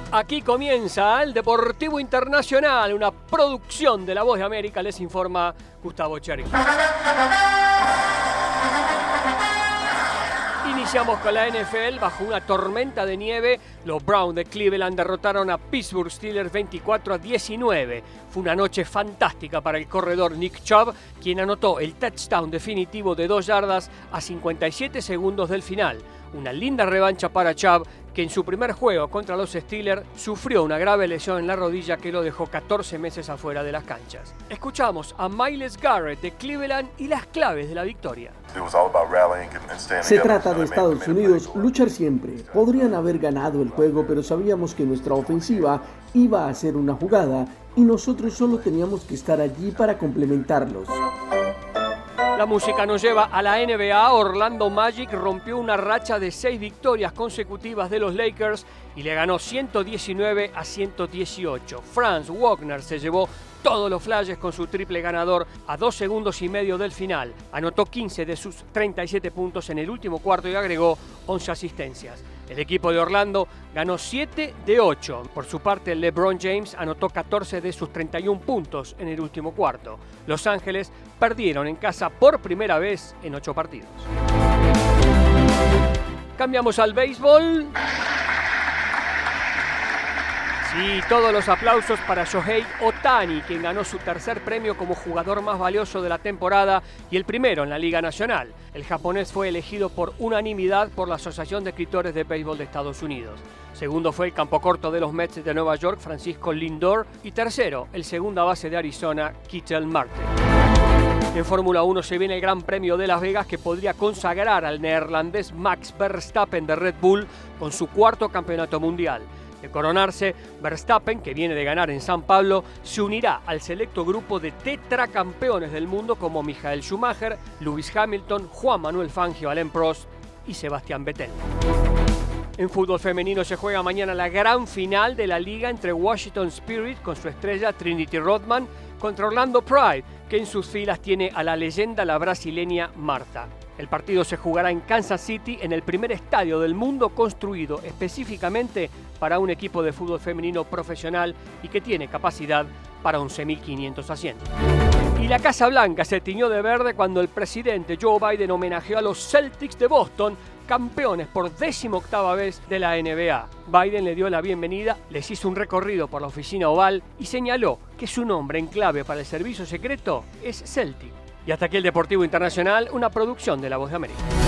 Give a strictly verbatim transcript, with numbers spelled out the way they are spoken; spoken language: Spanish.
Aquí comienza el Deportivo Internacional, una producción de La Voz de América, les informa Gustavo Cherky. Iniciamos con la N F L. Bajo una tormenta de nieve, los Browns de Cleveland derrotaron a Pittsburgh Steelers veinticuatro a diecinueve. Fue una noche fantástica para el corredor Nick Chubb, quien anotó el touchdown definitivo de dos yardas a cincuenta y siete segundos del final. Una linda revancha para Chubb, que en su primer juego contra los Steelers sufrió una grave lesión en la rodilla que lo dejó catorce meses afuera de las canchas. Escuchamos a Myles Garrett de Cleveland y las claves de la victoria. Se trata de Estados Unidos, luchar siempre. Podrían haber ganado el juego, pero sabíamos que nuestra ofensiva iba a hacer una jugada y nosotros solo teníamos que estar allí para complementarlos. La música nos lleva a la N B A. Orlando Magic rompió una racha de seis victorias consecutivas de los Lakers y le ganó ciento diecinueve a ciento dieciocho. Franz Wagner se llevó todos los flashes con su triple ganador a dos segundos y medio del final. Anotó quince de sus treinta y siete puntos en el último cuarto y agregó once asistencias. El equipo de Orlando ganó siete de ocho. Por su parte, LeBron James anotó catorce de sus treinta y uno puntos en el último cuarto. Los Ángeles perdieron en casa por primera vez en ocho partidos. Cambiamos al béisbol. Sí, todos los aplausos para Shohei Ohtani, quien ganó su tercer premio como jugador más valioso de la temporada y el primero en la Liga Nacional. El japonés fue elegido por unanimidad por la Asociación de Escritores de Béisbol de Estados Unidos. Segundo fue el campocorto de los Mets de Nueva York, Francisco Lindor. Y tercero, el segunda base de Arizona, Ketel Marte. En Fórmula uno se viene el Gran Premio de Las Vegas, que podría consagrar al neerlandés Max Verstappen de Red Bull con su cuarto campeonato mundial. De coronarse, Verstappen, que viene de ganar en San Pablo, se unirá al selecto grupo de tetracampeones del mundo como Michael Schumacher, Lewis Hamilton, Juan Manuel Fangio, Alain Prost y Sebastián Vettel. En fútbol femenino se juega mañana la gran final de la liga entre Washington Spirit con su estrella Trinity Rodman contra Orlando Pride, que en sus filas tiene a la leyenda la brasileña Marta. El partido se jugará en Kansas City, en el primer estadio del mundo construido específicamente para un equipo de fútbol femenino profesional y que tiene capacidad para once mil quinientos asientos. Y la Casa Blanca se tiñó de verde cuando el presidente Joe Biden homenajeó a los Celtics de Boston, campeones por decimoctava vez de la N B A. Biden le dio la bienvenida, les hizo un recorrido por la oficina oval y señaló que su nombre en clave para el servicio secreto es Celtic. Y hasta aquí el Deportivo Internacional, una producción de La Voz de América.